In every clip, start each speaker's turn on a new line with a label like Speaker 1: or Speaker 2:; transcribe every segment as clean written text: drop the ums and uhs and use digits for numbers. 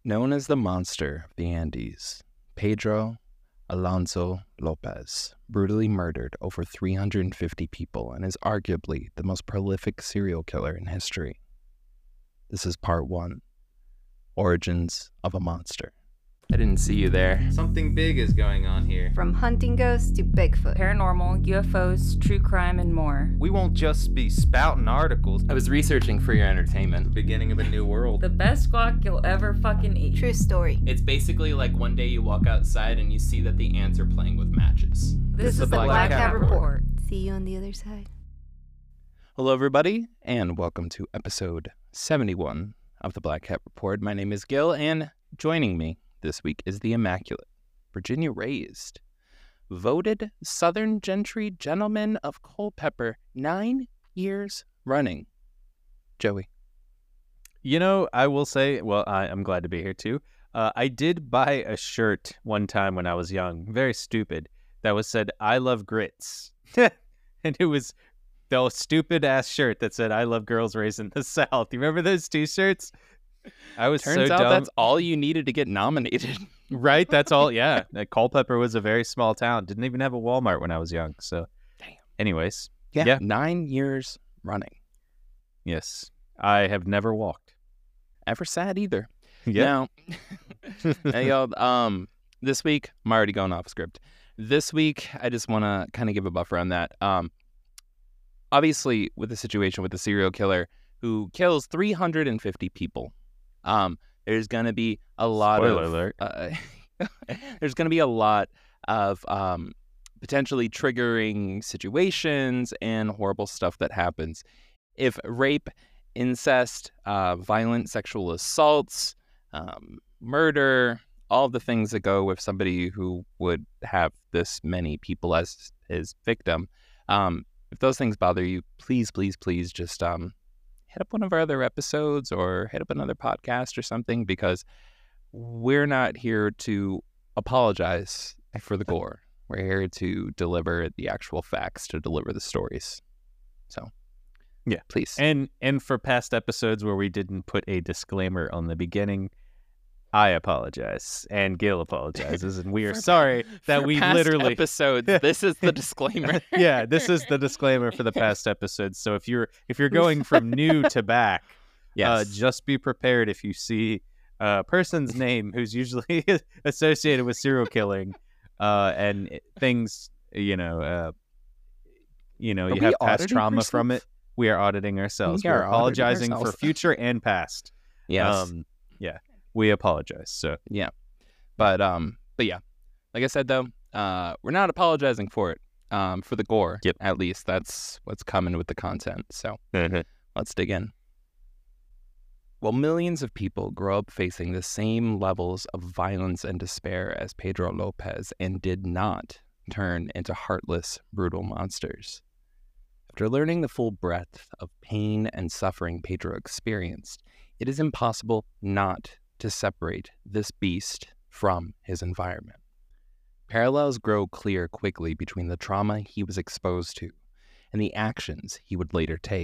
Speaker 1: Known as the monster of the Andes, Pedro Alonso Lopez brutally murdered over 350 people and is arguably the most prolific serial killer in history. This is part 1, Origins of a Monster. I didn't see you there.
Speaker 2: Something big is going on here.
Speaker 3: From hunting ghosts to Bigfoot.
Speaker 4: Paranormal, UFOs, true crime, and more.
Speaker 2: We won't just be spouting articles.
Speaker 1: I was researching for your entertainment.
Speaker 2: Beginning of a new world.
Speaker 4: The best guac you'll ever fucking eat.
Speaker 3: True story.
Speaker 1: It's basically like one day you walk outside and you see that the ants are playing with matches.
Speaker 3: This is the Black Cat Report. See you on the other side.
Speaker 1: Hello, everybody, and welcome to episode 71 of the Black Cat Report. My name is Gil, and joining me this week is the immaculate, Virginia-raised, voted Southern Gentry Gentleman of Culpeper 9 years running, Joey.
Speaker 5: You know, I will say, well, I'm glad to be here too. I did buy a shirt one time when I was young, very stupid, that was said, "I love grits." And it was the stupid ass shirt that said, "I love girls raised in the South." You remember those t-shirts? I was
Speaker 1: Turns
Speaker 5: so
Speaker 1: out
Speaker 5: dumb.
Speaker 1: that's all you needed to get nominated.
Speaker 5: Right? That's all. Yeah. Culpeper was a very small town. Didn't even have a Walmart when I was young. So,
Speaker 1: Damn.
Speaker 5: Anyways.
Speaker 1: Yeah. 9 years running.
Speaker 5: Yes. I have never walked.
Speaker 1: Ever sad either.
Speaker 5: Yeah.
Speaker 1: Now, hey, y'all, this week, I'm already going off script. This week, I just want to kind of give a buffer on that. Obviously, with the situation with the serial killer who kills 350 people, there's going to be a lot
Speaker 5: Spoiler
Speaker 1: of...
Speaker 5: alert.
Speaker 1: There's going to be a lot of potentially triggering situations and horrible stuff that happens. If rape, incest, violent sexual assaults, murder, all the things that go with somebody who would have this many people as his victim, if those things bother you, please just hit up one of our other episodes or hit up another podcast or something, because we're not here to apologize for the gore. We're here to deliver the actual facts, to deliver the stories. So,
Speaker 5: yeah,
Speaker 1: please.
Speaker 5: And for past episodes where we didn't put a disclaimer on the beginning, I apologize, and Gil apologizes, and we are sorry that we
Speaker 1: past
Speaker 5: literally
Speaker 1: episodes. This is the disclaimer.
Speaker 5: Yeah, this is the disclaimer for the past episodes. So if you're going from new to back,
Speaker 1: Yes.
Speaker 5: just be prepared if you see a person's name who's usually associated with serial killing, and things, you have past trauma from it. We are auditing ourselves. We're apologizing for future and past.
Speaker 1: Yes.
Speaker 5: We apologize. So
Speaker 1: yeah. But yeah, like I said, though, we're not apologizing for it, for the gore.
Speaker 5: Yep.
Speaker 1: At least that's what's coming with the content. So let's dig in. Well, millions of people grow up facing the same levels of violence and despair as Pedro Lopez and did not turn into heartless, brutal monsters. After learning the full breadth of pain and suffering Pedro experienced, it is impossible not to separate this beast from his environment. Parallels grow clear quickly between the trauma he was exposed to and the actions he would later take.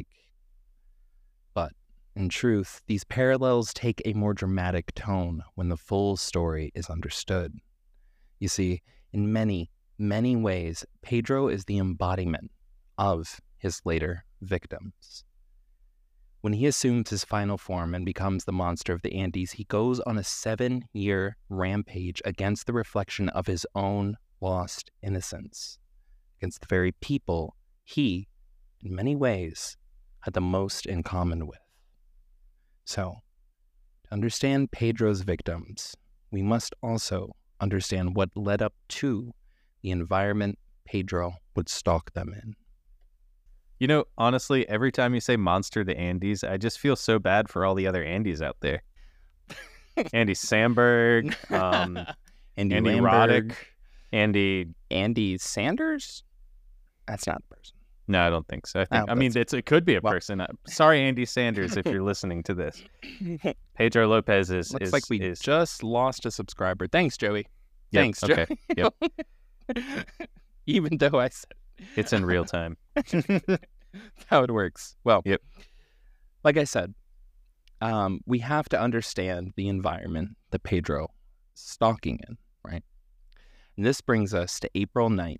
Speaker 1: But, in truth, these parallels take a more dramatic tone when the full story is understood. You see, in many, many ways, Pedro is the embodiment of his later victims. When he assumes his final form and becomes the monster of the Andes, he goes on a 7-year rampage against the reflection of his own lost innocence, against the very people he, in many ways, had the most in common with. So, to understand Pedro's victims, we must also understand what led up to the environment Pedro would stalk them in.
Speaker 5: Honestly, every time you say Monster the Andes, I just feel so bad for all the other Andys out there. Andy Samberg,
Speaker 1: Andy
Speaker 5: Andy
Speaker 1: Lamberg,
Speaker 5: Roddick,
Speaker 1: Andy Sanders? That's not a person.
Speaker 5: No, I don't think so.
Speaker 1: Oh,
Speaker 5: It could be a person. Sorry, Andy Sanders, if you're listening to this. Pedro Lopez is...
Speaker 1: Looks like we just lost a subscriber. Thanks, Joey.
Speaker 5: Yep,
Speaker 1: Thanks,
Speaker 5: okay.
Speaker 1: Joey.
Speaker 5: Yep.
Speaker 1: Even though I said
Speaker 5: It's in real time.
Speaker 1: that's how it works. Well,
Speaker 5: Yep.
Speaker 1: Like I said, we have to understand the environment that Pedro is stalking in, right? And this brings us to April 9th,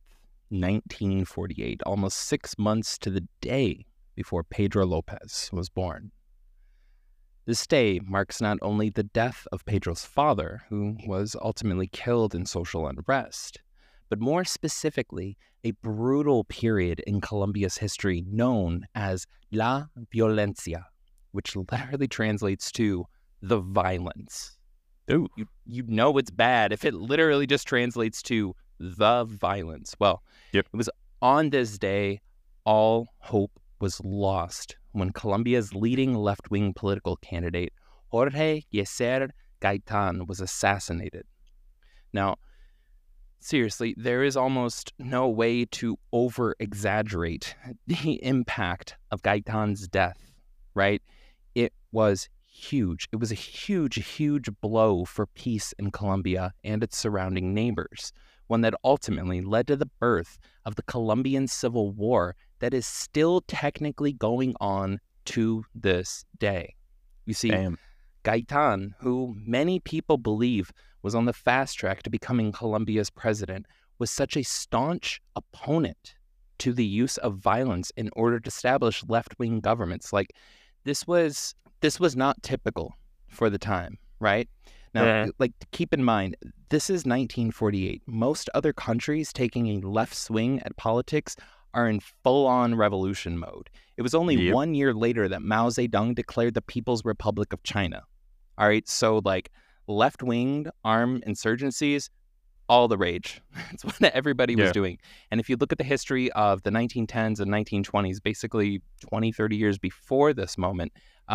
Speaker 1: 1948, almost 6 months to the day before Pedro Lopez was born. This day marks not only the death of Pedro's father, who was ultimately killed in social unrest, but more specifically, a brutal period in Colombia's history known as La Violencia, which literally translates to the violence.
Speaker 5: Ooh.
Speaker 1: You know it's bad if it literally just translates to the violence. Well,
Speaker 5: Yep.
Speaker 1: It was on this day all hope was lost when Colombia's leading left-wing political candidate, Jorge Yeser Gaitan, was assassinated. Now, seriously, there is almost no way to over-exaggerate the impact of Gaitan's death, right? It was huge. It was a huge, huge blow for peace in Colombia and its surrounding neighbors, one that ultimately led to the birth of the Colombian Civil War that is still technically going on to this day. You see,
Speaker 5: Damn.
Speaker 1: Gaitan, who many people believe was on the fast track to becoming Colombia's president, was such a staunch opponent to the use of violence in order to establish left-wing governments. Like, this was not typical for the time, right? Now, like, keep in mind, this is 1948. Most other countries taking a left swing at politics are in full-on revolution mode. It was only 1 year later that Mao Zedong declared the People's Republic of China. All right, so like left-winged armed insurgencies, all the rage. It's what everybody was doing. And if you look at the history of the 1910s and 1920s, basically 20, 30 years before this moment,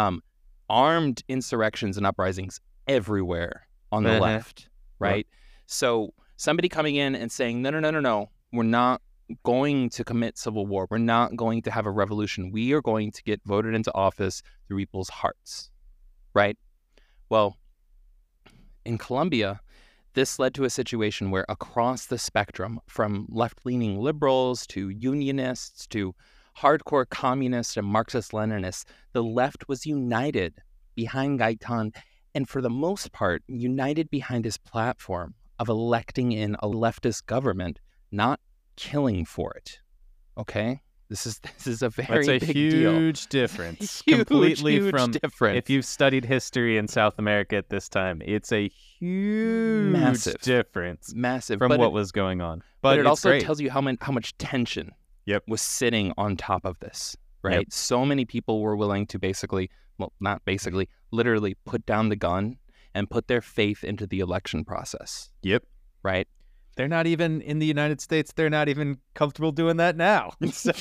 Speaker 1: armed insurrections and uprisings everywhere on the left, right? So somebody coming in and saying, no, we're not going to commit civil war. We're not going to have a revolution. We are going to get voted into office through people's hearts, right? Well, in Colombia, this led to a situation where across the spectrum, from left-leaning liberals to unionists to hardcore communists and Marxist-Leninists, the left was united behind Gaitan, and for the most part, united behind his platform of electing in a leftist government, not killing for it. Okay? This is a very
Speaker 5: That's a
Speaker 1: big deal.
Speaker 5: huge difference.
Speaker 1: Huge
Speaker 5: Completely from
Speaker 1: difference.
Speaker 5: If you've studied history in South America at this time, it's a huge
Speaker 1: Massive.
Speaker 5: difference
Speaker 1: Massive.
Speaker 5: from
Speaker 1: But
Speaker 5: what
Speaker 1: it-
Speaker 5: was going on.
Speaker 1: But it
Speaker 5: it's
Speaker 1: also
Speaker 5: great.
Speaker 1: tells you how much tension
Speaker 5: Yep.
Speaker 1: was sitting on top of this, right?
Speaker 5: Yep.
Speaker 1: So many people were willing to literally put down the gun and put their faith into the election process,
Speaker 5: Yep.
Speaker 1: right?
Speaker 5: They're not even in the United States. They're not even comfortable doing that now. So,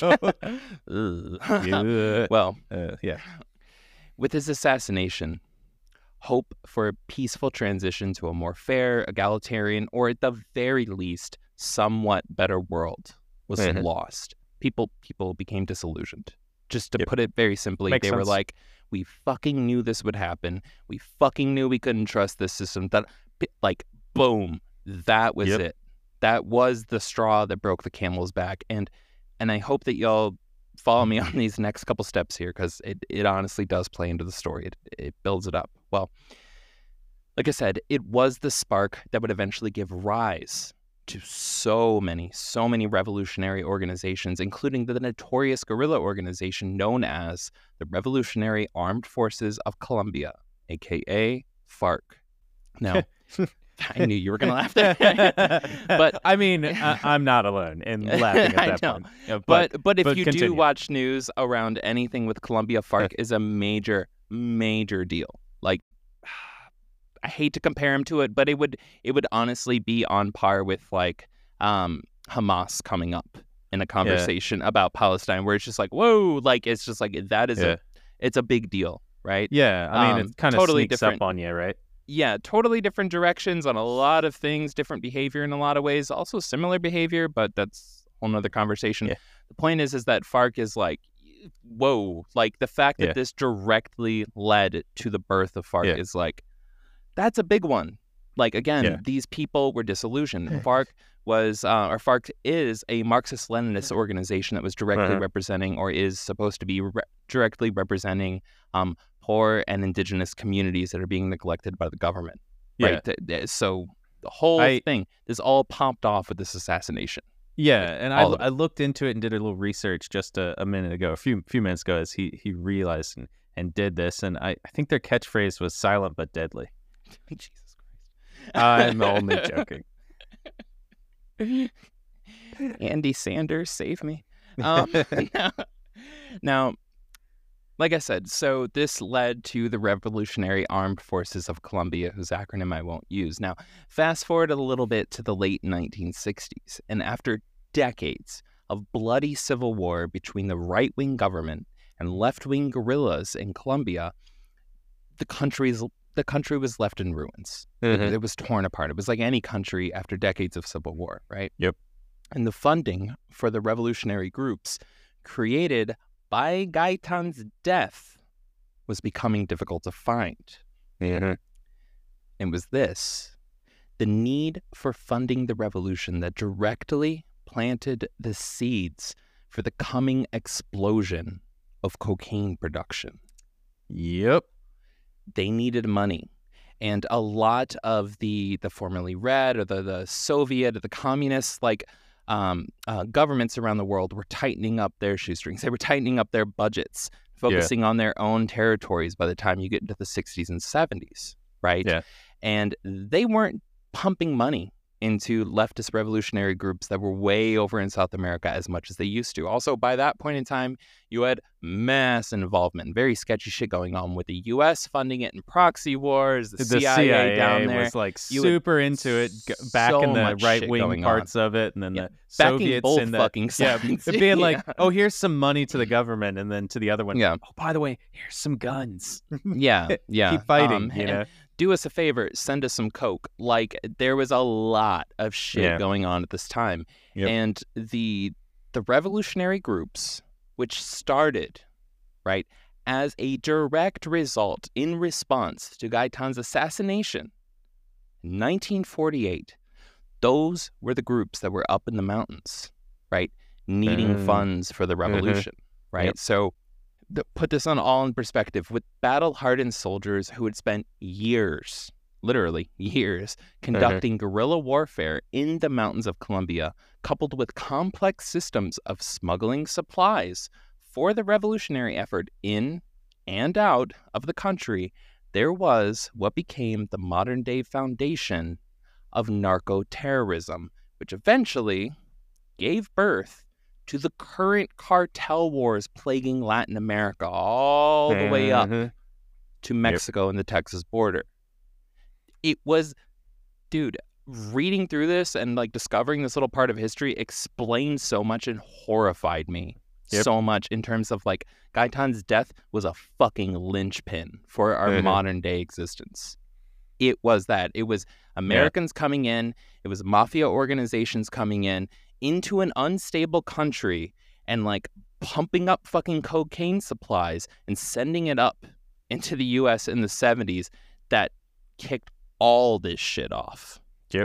Speaker 1: Ugh. Well,
Speaker 5: yeah.
Speaker 1: with his assassination, hope for a peaceful transition to a more fair, egalitarian, or at the very least, somewhat better world was lost. People became disillusioned. Just to
Speaker 5: Yep.
Speaker 1: put it very simply,
Speaker 5: Makes
Speaker 1: they were
Speaker 5: sense.
Speaker 1: like, we fucking knew this would happen. We fucking knew we couldn't trust this system. That, like, boom, that was
Speaker 5: Yep.
Speaker 1: it. That was the straw that broke the camel's back. And I hope that y'all follow me on these next couple steps here, because it honestly does play into the story. It builds it up. Well, like I said, it was the spark that would eventually give rise to so many revolutionary organizations, including the notorious guerrilla organization known as the Revolutionary Armed Forces of Colombia, aka FARC. Now, I knew you were going to laugh there. But
Speaker 5: I mean, I'm not alone in laughing
Speaker 1: I
Speaker 5: at that
Speaker 1: know.
Speaker 5: point. Yeah,
Speaker 1: But if you do
Speaker 5: continue.
Speaker 1: watch news around anything with Colombia, FARC is a major deal. Like, I hate to compare him to it, but it would honestly be on par with like Hamas coming up in a conversation about Palestine, where it's just like, whoa, like it's just like that is it's a big deal, right?
Speaker 5: Yeah, I mean, it kind of
Speaker 1: totally
Speaker 5: sneaks
Speaker 1: different.
Speaker 5: up on you, right?
Speaker 1: Yeah, totally different directions on a lot of things, different behavior in a lot of ways, also similar behavior, but that's a whole nother conversation.
Speaker 5: Yeah.
Speaker 1: The point is that FARC is like, whoa, like the fact that
Speaker 5: Yeah.
Speaker 1: this directly led to the birth of FARC
Speaker 5: Yeah.
Speaker 1: is like, that's a big one. Like, again,
Speaker 5: Yeah.
Speaker 1: these people were disillusioned. FARC is a Marxist-Leninist organization that was directly representing, or is supposed to be directly representing, poor and indigenous communities that are being neglected by the government.
Speaker 5: Yeah.
Speaker 1: Right? So the whole thing, this all popped off with this assassination.
Speaker 5: Yeah, and
Speaker 1: all of
Speaker 5: I looked into it and did a little research just a minute ago, a few minutes ago, as he realized and did this, and I think their catchphrase was "silent but deadly."
Speaker 1: Jesus Christ!
Speaker 5: I'm only joking.
Speaker 1: Andy Sanders, save me. Now, like I said, so this led to the Revolutionary Armed Forces of Colombia, whose acronym I won't use. Now, fast forward a little bit to the late 1960s, and after decades of bloody civil war between the right-wing government and left-wing guerrillas in Colombia, the country was left in ruins. It was torn apart. It was like any country after decades of civil war, right?
Speaker 5: Yep. And
Speaker 1: the funding for the revolutionary groups created by Gaitan's death was becoming difficult to find.
Speaker 5: Mm-hmm.
Speaker 1: It was this, the need for funding the revolution, that directly planted the seeds for the coming explosion of cocaine production.
Speaker 5: Yep.
Speaker 1: They needed money. And a lot of the formerly red or the Soviet or the communists, governments around the world were tightening up their shoestrings. They were tightening up their budgets, focusing on their own territories by the time you get into the 60s and 70s, right?
Speaker 5: Yeah.
Speaker 1: And they weren't pumping money into leftist revolutionary groups that were way over in South America as much as they used to. Also, by that point in time, you had mass involvement, very sketchy shit going on with the U.S. funding it in proxy wars, the CIA down there.
Speaker 5: Was super into it back in the right-wing parts of it, and then the Soviets
Speaker 1: both
Speaker 5: in the
Speaker 1: fucking sides.
Speaker 5: it being like, oh, here's some money to the government, and then to the other one,
Speaker 1: oh,
Speaker 5: by the way, here's some guns.
Speaker 1: Yeah.
Speaker 5: Keep fighting, you know.
Speaker 1: Do us a favor, send us some coke. Like, there was a lot of shit going on at this time.
Speaker 5: Yep.
Speaker 1: And the revolutionary groups, which started, right, as a direct result in response to Gaitan's assassination in 1948, those were the groups that were up in the mountains, right, needing funds for the revolution, right?
Speaker 5: Yep.
Speaker 1: So put this all in perspective, with battle-hardened soldiers who had spent years, literally years, conducting guerrilla warfare in the mountains of Colombia, coupled with complex systems of smuggling supplies for the revolutionary effort in and out of the country, there was what became the modern-day foundation of narco-terrorism, which eventually gave birth to the current cartel wars plaguing Latin America all the way up to Mexico and the Texas border. It was, dude, reading through this and discovering this little part of history explained so much and horrified me so much in terms of Gaitan's death was a fucking linchpin for our modern day existence. It was that. It was Americans coming in. It was mafia organizations coming in into an unstable country and pumping up fucking cocaine supplies and sending it up into the U.S. in the 70s that kicked all this shit off.
Speaker 5: Yep.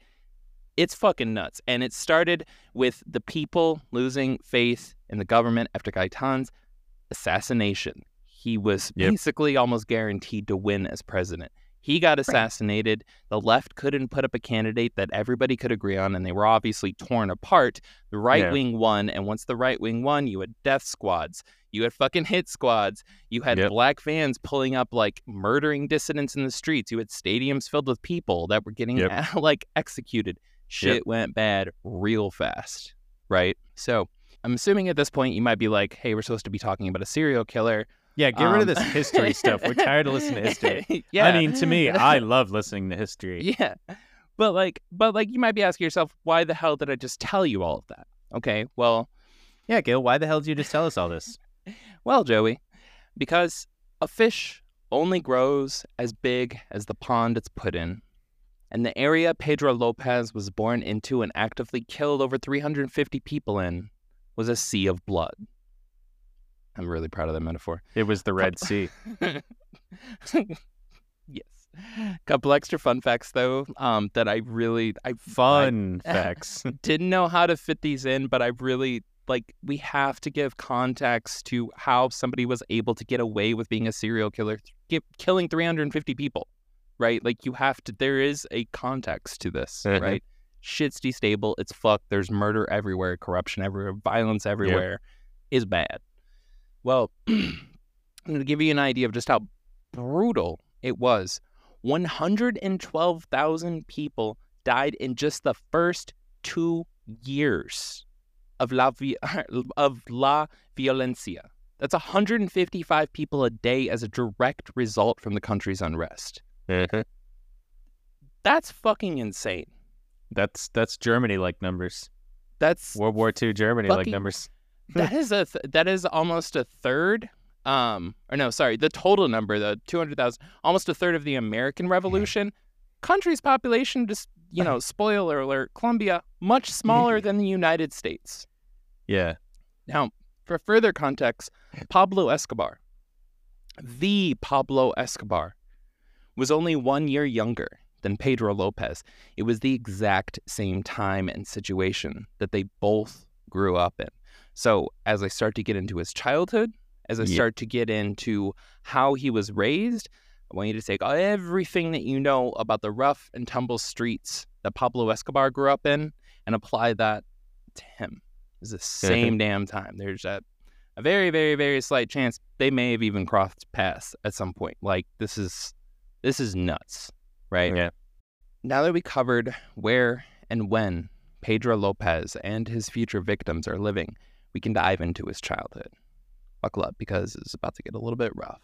Speaker 1: It's fucking nuts. And it started with the people losing faith in the government after Gaitan's assassination. He was basically almost guaranteed to win as president. He got assassinated. The left couldn't put up a candidate that everybody could agree on, and they were obviously torn apart. The right wing won, and once the right wing won, you had death squads. You had fucking hit squads. You had black vans pulling up, murdering dissidents in the streets. You had stadiums filled with people that were getting, executed. Shit went bad real fast, right? So I'm assuming at this point you might be like, hey, we're supposed to be talking about a serial killer.
Speaker 5: Yeah, get rid of this history stuff. We're tired of listening to history. I mean, to me, I love listening to history.
Speaker 1: Yeah. But you might be asking yourself, why the hell did I just tell you all of that? Okay, well.
Speaker 5: Yeah, Gil, why the hell did you just tell us all this?
Speaker 1: Well, Joey, because a fish only grows as big as the pond it's put in. And the area Pedro Lopez was born into and actively killed over 350 people in was a sea of blood. I'm really proud of that metaphor.
Speaker 5: It was the Red Sea.
Speaker 1: Yes. Couple extra fun facts, though, that I
Speaker 5: facts.
Speaker 1: didn't know how to fit these in, but I really, like, we have to give context to how somebody was able to get away with being a serial killer, killing 350 people, right? Like, you have to, there is a context to this, right? Shit's destable. It's fucked. There's murder everywhere, corruption everywhere, violence everywhere is bad. Well, I'm going to give you an idea of just how brutal it was. 112,000 people died in just the first 2 years of La Violencia. That's 155 people a day as a direct result from the country's unrest. That's fucking insane.
Speaker 5: That's Germany-like numbers.
Speaker 1: That's
Speaker 5: World War II Germany-like numbers.
Speaker 1: that is almost a third. The total number, the 200,000, almost a third of the American Revolution. Country's population, just, spoiler alert, Colombia, much smaller than the United States.
Speaker 5: Yeah.
Speaker 1: Now, for further context, the Pablo Escobar, was only 1 year younger than Pedro Lopez. It was the exact same time and situation that they both grew up in. So as I start to get into his childhood, as I start to get into how he was raised, I want you to take everything that you know about the rough and tumble streets that Pablo Escobar grew up in and apply that to him. It's the same damn time. There's a very, very, very slight chance they may have even crossed paths at some point. Like, this is nuts, right?
Speaker 5: Yeah.
Speaker 1: Now that we covered where and when Pedro Lopez and his future victims are living, we can dive into his childhood. Buckle up, because it's about to get a little bit rough.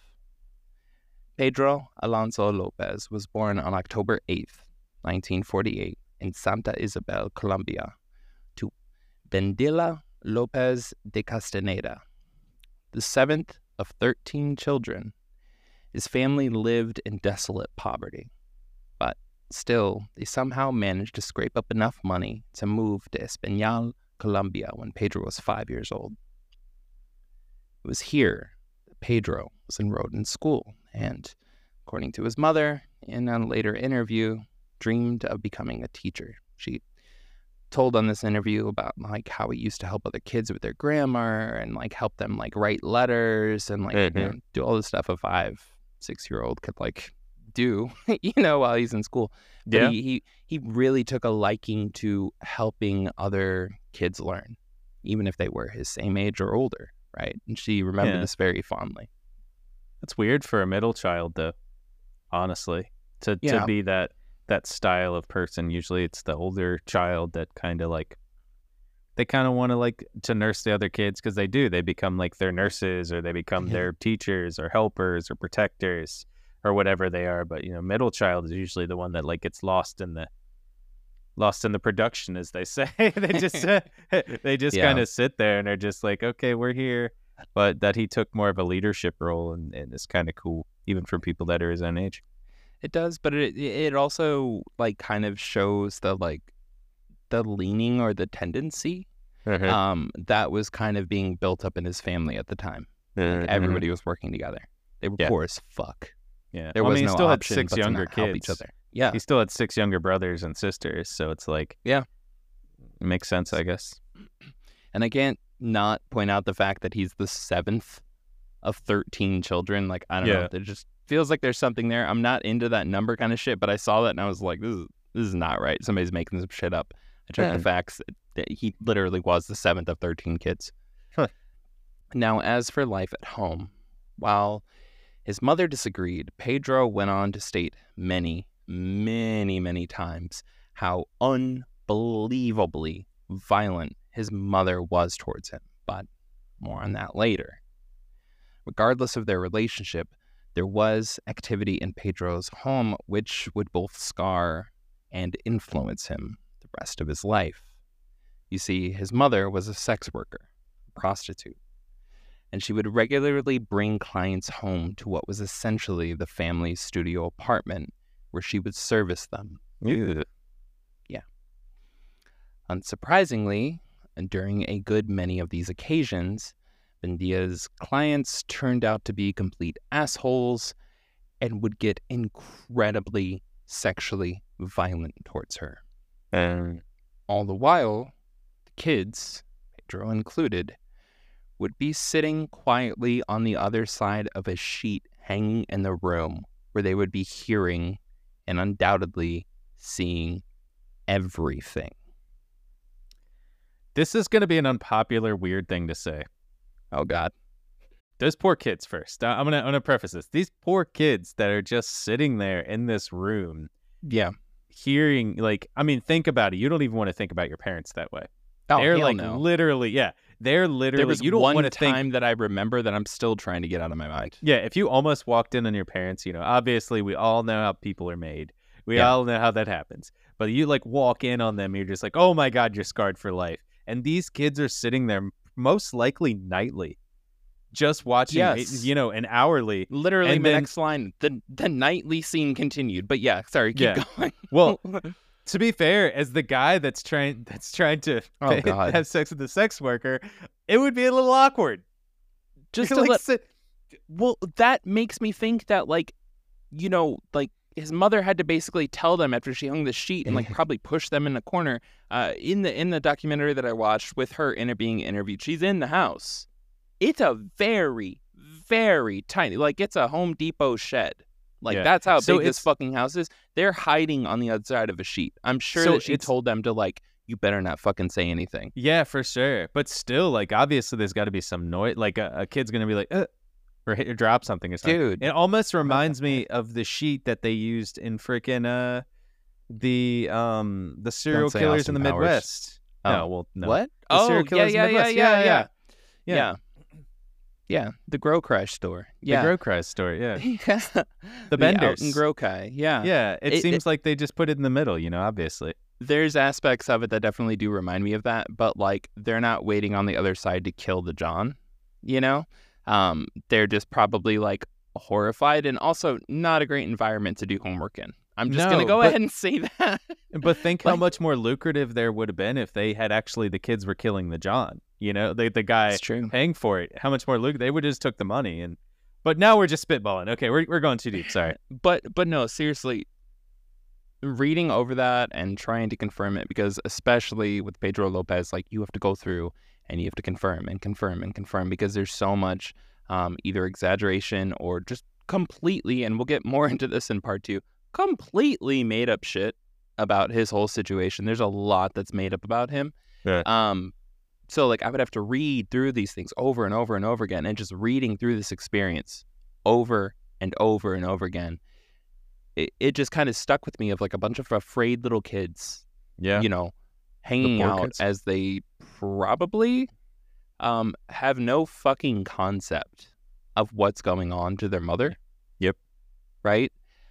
Speaker 1: Pedro Alonso Lopez was born on October 8th, 1948, in Santa Isabel, Colombia, to Bendila Lopez de Castaneda, the seventh of 13 children. His family lived in desolate poverty, but still, they somehow managed to scrape up enough money to move to Español, Colombia, when Pedro was 5 years old. It was here that Pedro was enrolled in school and, according to his mother, in a later interview, dreamed of becoming a teacher. She told on this interview about how he used to help other kids with their grammar and help them write letters and do all the stuff a 5-6-year-old could do, while he's in school. But he really took a liking to helping other kids learn, even if they were his same age or older, right? And she remembered this very fondly.
Speaker 5: That's weird for a middle child, though, honestly, to be that style of person. Usually it's the older child that kind of they kind of want to nurse the other kids, because they become their nurses, or they become their teachers or helpers or protectors or whatever they are. But middle child is usually the one that gets lost in the production, as they say. they just kind of sit there and they're just okay, we're here. But that he took more of a leadership role, and it's kind of cool, even for people that are his own age.
Speaker 1: It does, but it also kind of shows the leaning or the tendency that was kind of being built up in his family at the time. Everybody was working together. They were poor as fuck.
Speaker 5: Yeah,
Speaker 1: there was no
Speaker 5: he still had
Speaker 1: option
Speaker 5: 6
Speaker 1: but
Speaker 5: younger
Speaker 1: to not help
Speaker 5: kids.
Speaker 1: each other. Yeah,
Speaker 5: he still had 6 younger brothers and sisters, so it's it makes sense, I guess.
Speaker 1: And I can't not point out the fact that he's the 7th of 13 children. I don't know. It just feels like there's something there. I'm not into that number kind of shit, but I saw that and I was like, this is not right. Somebody's making some shit up. I checked the facts. That he literally was the 7th of 13 kids. Now, as for life at home, while his mother disagreed, Pedro went on to state many, many, many times how unbelievably violent his mother was towards him, but more on that later. Regardless of their relationship, there was activity in Pedro's home which would both scar and influence him the rest of his life. You see, his mother was a sex worker, a prostitute, and she would regularly bring clients home to what was essentially the family's studio apartment, where she would service them.
Speaker 5: Ew.
Speaker 1: Yeah. Unsurprisingly, during a good many of these occasions, Bendia's clients turned out to be complete assholes and would get incredibly sexually violent towards her. All the while, the kids, Pedro included, would be sitting quietly on the other side of a sheet hanging in the room where they would be hearing and undoubtedly seeing everything.
Speaker 5: This is going to be an unpopular, weird thing to say.
Speaker 1: Oh, God.
Speaker 5: Those poor kids first. I'm gonna preface this. These poor kids that are just sitting there in this room,
Speaker 1: Yeah.
Speaker 5: hearing, like, I mean, think about it. You don't even want to think about your parents that way.
Speaker 1: Oh,
Speaker 5: They're
Speaker 1: hell
Speaker 5: like
Speaker 1: no.
Speaker 5: literally, yeah. They're literally.
Speaker 1: There was
Speaker 5: you don't
Speaker 1: one
Speaker 5: want to think.
Speaker 1: time that I remember that I'm still trying to get out of my mind.
Speaker 5: Yeah, if you almost walked in on your parents, obviously we all know how people are made. We all know how that happens. But you like walk in on them, you're just like, oh my God, you're scarred for life. And these kids are sitting there most likely nightly, just watching, an hourly.
Speaker 1: Literally,
Speaker 5: And
Speaker 1: the
Speaker 5: then-
Speaker 1: next line, the nightly scene continued. But yeah, sorry, keep going.
Speaker 5: Well, to be fair, as the guy that's trying to
Speaker 1: Oh, God.
Speaker 5: have sex with the sex worker, it would be a little awkward.
Speaker 1: just
Speaker 5: You're
Speaker 1: to
Speaker 5: like,
Speaker 1: let, well, that makes me think that, like, his mother had to basically tell them after she hung the sheet and like probably push them in the corner. In the documentary that I watched with her being interviewed, she's in the house. It's a very, very tiny, like it's a Home Depot shed. Like
Speaker 5: Yeah.
Speaker 1: that's how
Speaker 5: So
Speaker 1: big this
Speaker 5: it's-
Speaker 1: fucking house is. They're hiding on the other side of a sheet. I'm sure
Speaker 5: So
Speaker 1: that she
Speaker 5: it's-
Speaker 1: told them to like, you better not fucking say anything.
Speaker 5: Yeah, for sure. But still, like, obviously there's got to be some noise. Like a kid's going to be like, or hit or drop something or something.
Speaker 1: Dude.
Speaker 5: It almost reminds me of the sheet that they used in freaking the serial
Speaker 1: say
Speaker 5: killers
Speaker 1: Austin
Speaker 5: in the
Speaker 1: Powers.
Speaker 5: Midwest.
Speaker 1: Oh.
Speaker 5: No, well, no.
Speaker 1: What?
Speaker 5: The serial killers in the Midwest.
Speaker 1: Yeah. The Grow Crash store. Yeah.
Speaker 5: The Grokrai story, yeah.
Speaker 1: The
Speaker 5: Benders.
Speaker 1: Out in Grokai. Yeah.
Speaker 5: Yeah, it
Speaker 1: It-
Speaker 5: seems like they just put it in the middle, obviously.
Speaker 1: There's aspects of it that definitely do remind me of that, but like they're not waiting on the other side to kill the John, They're just probably like horrified and also not a great environment to do homework in. I'm just going to go ahead and say that.
Speaker 5: But think how
Speaker 1: Like-
Speaker 5: much more lucrative there would have been if they had actually, the kids were killing the John, the guy
Speaker 1: It's true.
Speaker 5: paying for it. How much more lucrative? They would have just took the money. But now we're just spitballing. Okay, we're going too deep. Sorry.
Speaker 1: But no, seriously, reading over that and trying to confirm it, because especially with Pedro Lopez, like you have to go through and you have to confirm and confirm and confirm because there's so much either exaggeration or just completely, and we'll get more into this in part 2, completely made up shit about his whole situation. There's a lot that's made up about him.
Speaker 5: Yeah.
Speaker 1: So like I would have to read through these things over and over and over again, and just reading through this experience over and over and over again. It just kind of stuck with me of like a bunch of afraid little kids,
Speaker 5: Yeah.
Speaker 1: hanging
Speaker 5: poor
Speaker 1: out
Speaker 5: kids.
Speaker 1: as they probably have no fucking concept of what's going on to their mother.
Speaker 5: Yep.
Speaker 1: Right?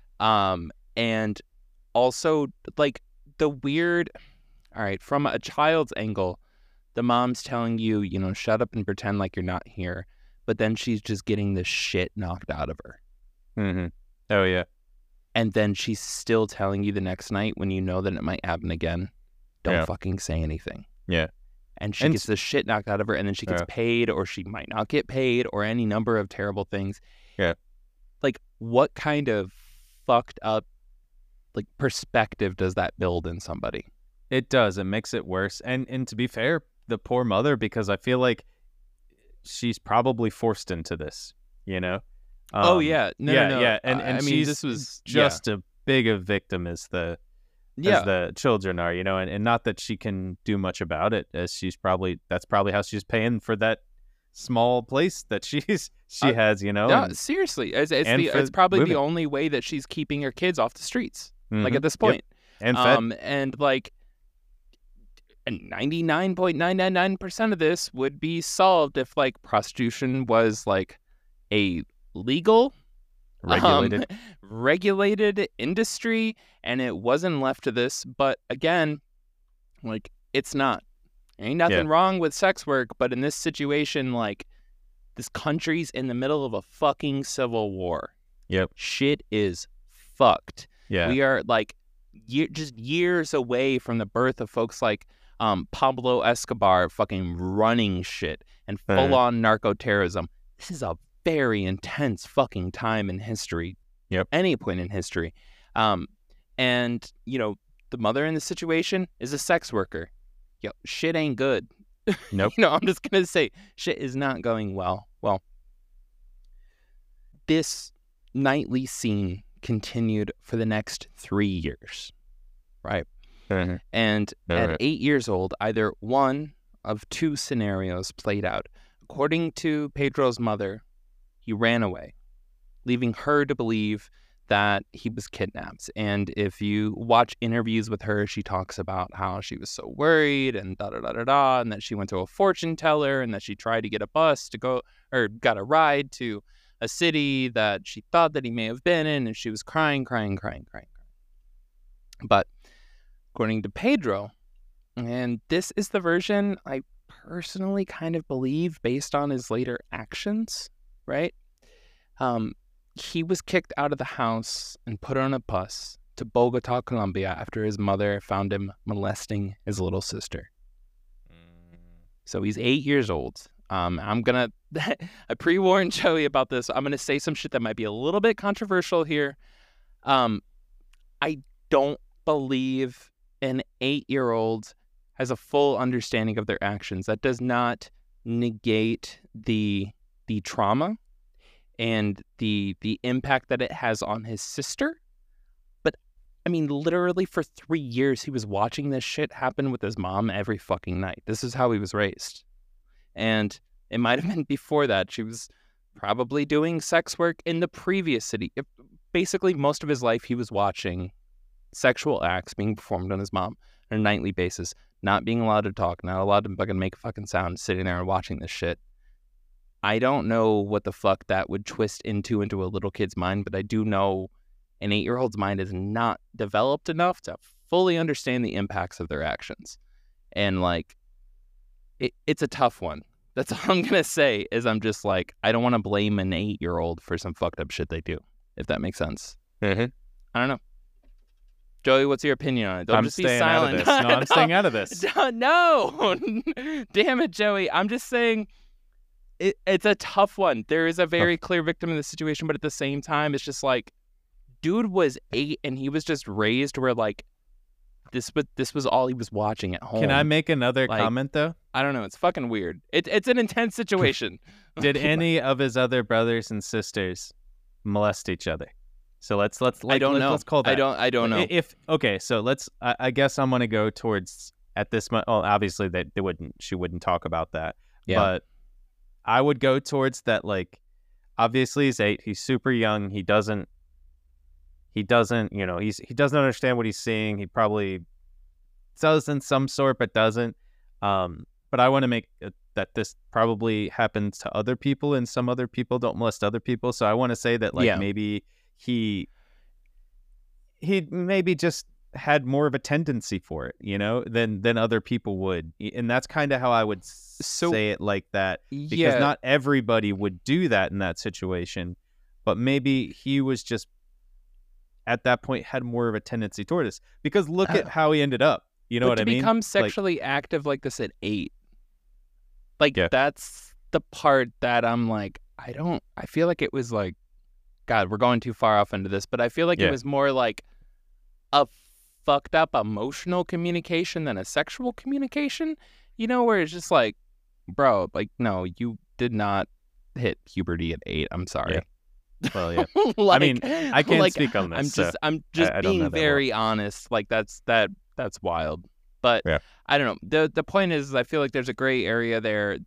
Speaker 1: And also like the weird, all right, from a child's angle, the mom's telling you, shut up and pretend like you're not here. But then she's just getting the shit knocked out of her.
Speaker 5: Mm-hmm. Oh, yeah.
Speaker 1: And then she's still telling you the next night when you know that it might happen again, don't fucking say anything.
Speaker 5: Yeah.
Speaker 1: And she
Speaker 5: And
Speaker 1: gets the shit knocked out of her, and then she gets
Speaker 5: Yeah.
Speaker 1: paid, or she might not get paid, or any number of terrible things.
Speaker 5: Yeah.
Speaker 1: Like, what kind of fucked up, like, perspective does that build in somebody?
Speaker 5: It does. It makes it worse. And to be fair, the poor mother, because I feel like she's probably forced into this,
Speaker 1: Oh, yeah. No.
Speaker 5: Yeah. And
Speaker 1: I mean,
Speaker 5: she's
Speaker 1: this was
Speaker 5: just as big a victim as the children are, and not that she can do much about it, as that's probably how she's paying for that small place that she has,
Speaker 1: Yeah,
Speaker 5: and-
Speaker 1: seriously. It's
Speaker 5: for
Speaker 1: probably
Speaker 5: moving.
Speaker 1: the only way that she's keeping her kids off the streets, like
Speaker 5: Mhm.
Speaker 1: at this
Speaker 5: Yep.
Speaker 1: point.
Speaker 5: and fed.
Speaker 1: And like 99.999% of this would be solved if like prostitution was like a legal
Speaker 5: Regulated.
Speaker 1: regulated industry and it wasn't left to this. But again, like it's not. Ain't nothing wrong with sex work, but in this situation, like this country's in the middle of a fucking civil war.
Speaker 5: Yep.
Speaker 1: Shit is fucked.
Speaker 5: Yeah.
Speaker 1: We are like just years away from the birth of folks like Pablo Escobar fucking running shit and full-on narco-terrorism. This is a very intense fucking time in history.
Speaker 5: Yep.
Speaker 1: Any point in history. And, the mother in the situation is a sex worker. Shit ain't good.
Speaker 5: Nope.
Speaker 1: I'm just going to say shit is not going well. Well, this nightly scene continued for the next 3 years, right? And at 8 years old, either one of two scenarios played out. According to Pedro's mother, he ran away, leaving her to believe that he was kidnapped. And if you watch interviews with her, she talks about how she was so worried and da-da-da-da-da, and that she went to a fortune teller and that she tried to get a bus to go, or got a ride to a city that she thought that he may have been in, and she was crying. But according to Pedro, and this is the version I personally kind of believe based on his later actions, right? He was kicked out of the house and put on a bus to Bogota, Colombia, after his mother found him molesting his little sister. So he's 8 years old. I'm going to, I pre-warned Joey about this. I'm going to say some shit that might be a little bit controversial here. I don't believe an 8-year-old has a full understanding of their actions. That does not negate the trauma and the impact that it has on his sister. But, I mean, literally for 3 years, he was watching this shit happen with his mom every fucking night. This is how he was raised. And it might have been before that. She was probably doing sex work in the previous city. Basically, most of his life, he was watching sexual acts being performed on his mom on a nightly basis, not being allowed to talk, not allowed to fucking make a fucking sound, sitting there and watching this shit. I don't know what the fuck that would twist into a little kid's mind, but I do know an 8-year-old's mind is not developed enough to fully understand the impacts of their actions. And, like, it's a tough one. That's all I'm going to say is I'm just like, I don't want to blame an 8-year-old for some fucked up shit they do, if that makes sense. I don't know. Joey, what's your opinion on it? Don't just be silent.
Speaker 5: No, I'm staying out of this.
Speaker 1: No. Damn it, Joey. I'm just saying it's a tough one. There is a very clear victim in the situation, but at the same time, it's just like, dude was 8 and he was just raised where, like, this was all he was watching at home.
Speaker 5: Can I make another comment, though?
Speaker 1: I don't know. It's fucking weird. It's an intense situation.
Speaker 5: Did any of his other brothers and sisters molest each other? So let's
Speaker 1: I don't know.
Speaker 5: Let's call that.
Speaker 1: I don't know.
Speaker 5: So let's. I guess I'm gonna go towards at this. Well, obviously she wouldn't talk about that.
Speaker 1: Yeah.
Speaker 5: But I would go towards that. Like, obviously he's 8. He's super young. He doesn't. He doesn't understand what he's seeing. He probably does in some sort, but doesn't. But I want to make that this probably happens to other people, and some other people don't molest other people. So I want to say that, like, maybe he maybe just had more of a tendency for it, than other people would. And that's kind of how I would say it, like that, because not everybody would do that in that situation, but maybe he was just at that point had more of a tendency toward this, because look at how he ended up. You know what I mean?
Speaker 1: To become sexually active like this at 8, that's the part that I'm like, I feel like it was like, God, we're going too far off into this, but I feel like it was more like a fucked up emotional communication than a sexual communication, where it's just like, bro, like, no, you did not hit puberty at 8. I'm sorry.
Speaker 5: Yeah. Well, yeah.
Speaker 1: Like,
Speaker 5: I mean, I can't speak on this.
Speaker 1: I'm just being very honest. Like, that's wild. But I don't know. The point is, I feel like there's a gray area there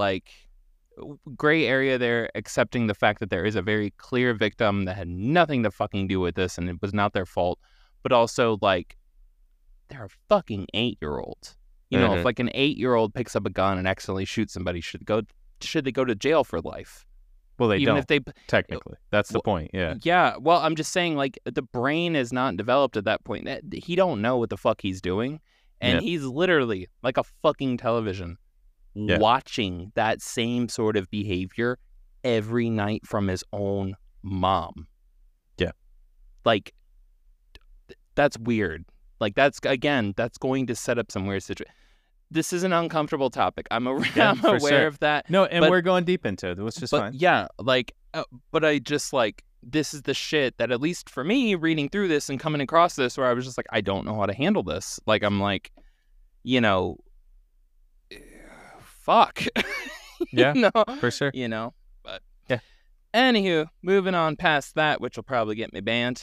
Speaker 1: accepting the fact that there is a very clear victim that had nothing to fucking do with this and it was not their fault. But also, like, they're a fucking 8-year-old. If like an 8-year-old picks up a gun and accidentally shoots somebody, should they go to jail for life?
Speaker 5: Well, they
Speaker 1: Even
Speaker 5: don't.
Speaker 1: if they
Speaker 5: technically, that's the point. Yeah.
Speaker 1: Yeah. Well, I'm just saying, like, the brain is not developed at that point. He don't know what the fuck he's doing, and he's literally like a fucking television, watching that same sort of behavior every night from his own mom.
Speaker 5: Yeah.
Speaker 1: Like, that's weird. Like, that's going to set up some weird situation. This is an uncomfortable topic. I'm aware of that.
Speaker 5: No, and we're going deep into it, which is fine.
Speaker 1: Yeah, like, but I just, like, this is the shit that, at least for me, reading through this and coming across this, where I was just like, I don't know how to handle this. Like, I'm like, fuck.
Speaker 5: Yeah,
Speaker 1: you know?
Speaker 5: for sure.
Speaker 1: You know? But
Speaker 5: yeah.
Speaker 1: Anywho, moving on past that, which will probably get me banned.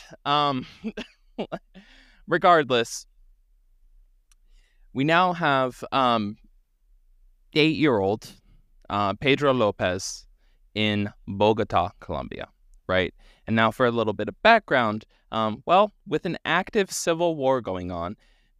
Speaker 1: Regardless, we now have 8-year-old Pedro Lopez in Bogota, Colombia, right? And now for a little bit of background, with an active civil war going on,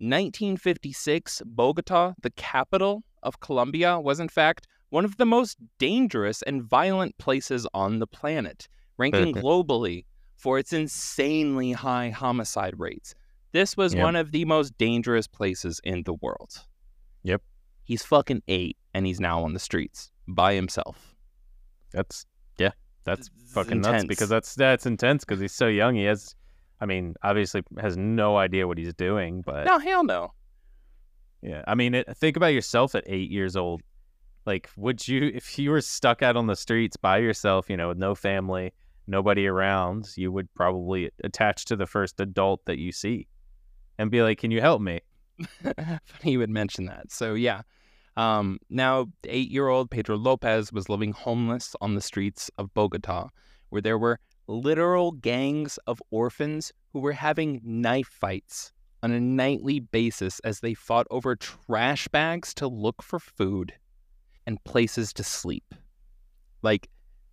Speaker 1: 1956, Bogota, the capital of Colombia, was in fact one of the most dangerous and violent places on the planet, ranking globally for its insanely high homicide rates. This was one of the most dangerous places in the world.
Speaker 5: Yep.
Speaker 1: He's fucking 8, and he's now on the streets by himself.
Speaker 5: That's fucking
Speaker 1: intense.
Speaker 5: Nuts, because that's intense, because he's so young. He has, I mean, obviously has no idea what he's doing, but...
Speaker 1: No, hell no.
Speaker 5: Yeah, I mean, think about yourself at 8 years old. Like, would you, if you were stuck out on the streets by yourself, you know, with no family, nobody around, you would probably attach to the first adult that you see and be like, can you help me?
Speaker 1: Funny you would mention that. So, yeah. Now, 8-year-old Pedro Lopez was living homeless on the streets of Bogota, where there were literal gangs of orphans who were having knife fights on a nightly basis as they fought over trash bags to look for food and places to sleep. Like,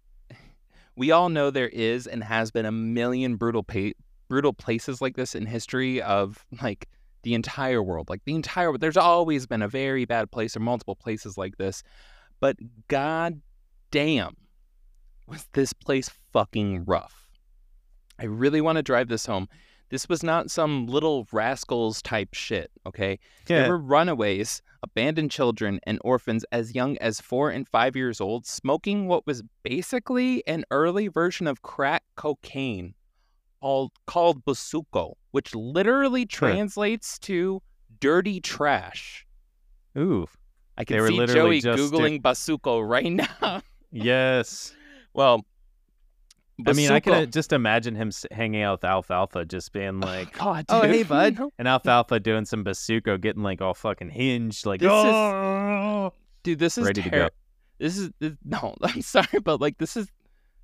Speaker 1: we all know there is and has been a million brutal places like this in history of, like, the entire world. Like, the entire world. There's always been a very bad place or multiple places like this. But god damn, was this place fucking rough. I really want to drive this home. This was not some Little Rascals type shit, okay?
Speaker 5: Yeah.
Speaker 1: There were runaways, abandoned children, and orphans as young as 4 and 5 years old smoking what was basically an early version of crack cocaine called Bazuco, which literally translates to dirty trash.
Speaker 5: Ooh.
Speaker 1: I can see Joey Googling Bazuco right now.
Speaker 5: Yes.
Speaker 1: Well,
Speaker 5: I mean, I can just imagine him hanging out with Alfalfa, just being like,
Speaker 1: God,
Speaker 5: "Oh, hey, bud," and Alfalfa doing some Bazuco, getting like all fucking hinged, like,
Speaker 1: This
Speaker 5: "Oh,
Speaker 1: dude, this is
Speaker 5: ready to go."
Speaker 1: No, I'm sorry, but like this is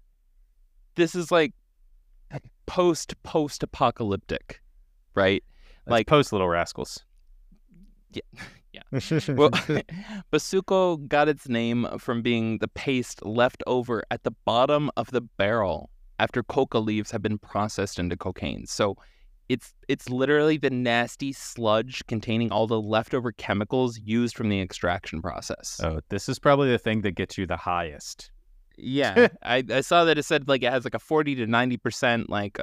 Speaker 1: like post-apocalyptic, right?
Speaker 5: That's
Speaker 1: like
Speaker 5: post Little Rascals.
Speaker 1: Yeah. Well, Bazuco got its name from being the paste left over at the bottom of the barrel after coca leaves have been processed into cocaine. So it's literally the nasty sludge containing all the leftover chemicals used from the extraction process.
Speaker 5: Oh, this is probably the thing that gets you the highest.
Speaker 1: Yeah, I saw that it said like it has like a 40 to 90% like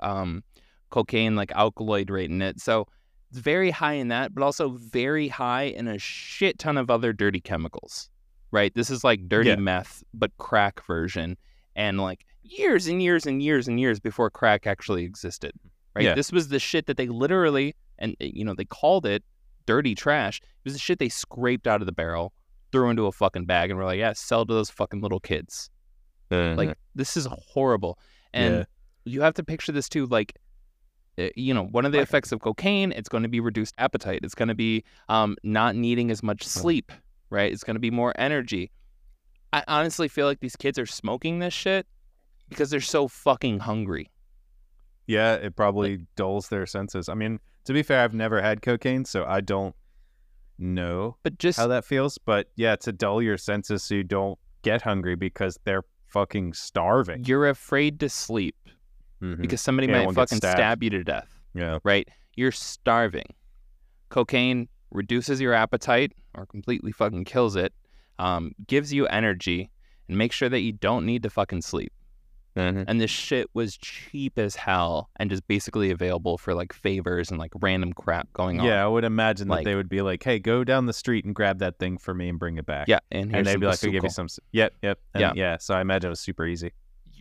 Speaker 1: cocaine like alkaloid rate in it. So it's very high in that, but also very high in a shit ton of other dirty chemicals, right? This is like dirty meth, but crack version, and like years and years and years and years before crack actually existed, right?
Speaker 5: Yeah.
Speaker 1: This was the shit that they literally, and you know, they called it dirty trash. It was the shit they scraped out of the barrel, threw into a fucking bag, and were like, yeah, sell to those fucking little kids. Like, this is horrible. And you have to picture this too, like, you know, one of the effects of cocaine, it's going to be reduced appetite. It's going to be not needing as much sleep, right? It's going to be more energy. I honestly feel like these kids are smoking this shit because they're so fucking hungry.
Speaker 5: Yeah, it probably dulls their senses. I mean, to be fair, I've never had cocaine, so I don't know how that feels. But yeah, to dull your senses so you don't get hungry because they're fucking starving.
Speaker 1: You're afraid to sleep. Because somebody might fucking stab you to death.
Speaker 5: Yeah.
Speaker 1: Right? You're starving. Cocaine reduces your appetite or completely fucking kills it, gives you energy, and makes sure that you don't need to fucking sleep. And this shit was cheap as hell and just basically available for like favors and like random crap going on.
Speaker 5: Yeah, I would imagine that they would be like, hey, go down the street and grab that thing for me and bring it back.
Speaker 1: Yeah. And
Speaker 5: they'd be like, I'll give you some. Yep. And yeah. So I imagine it was super easy.